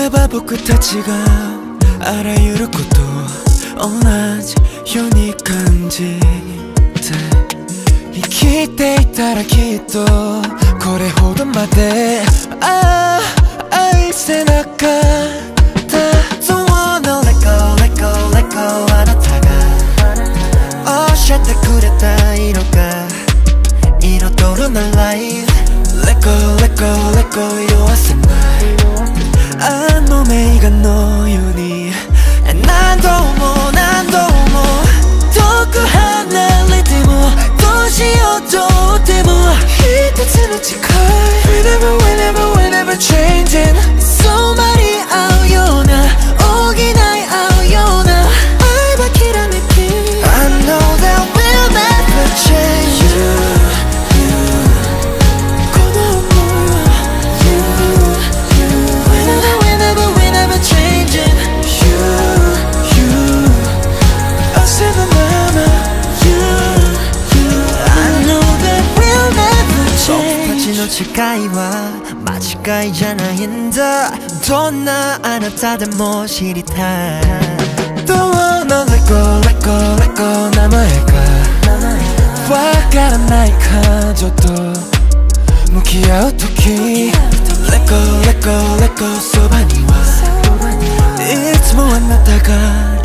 れば僕たちがあらゆることを同じように感じて生きていたらきっとこれほどまで愛せなかった。 Don't wanna let go, let go, let go あなたが教えてくれた色が彩るな Life Let go, let go, let go 色褪せないあの名画のように何度も何度も遠く離れてもどうしようとっても一つの誓い Whenever, whenever, whenever changing 染まり合うような補い合うような愛はきらめき I know that we'll never changeこの想いは Whenever, whenever, whenever changing I say the mama I know that we'll never change 僕たちの誓いは間違いじゃないんだどんなあなたでも知りたい Don't wanna let go, let go, let go 名前がわからない感情と向き合うとき Let go, let go, let go そばにはいつもあなたが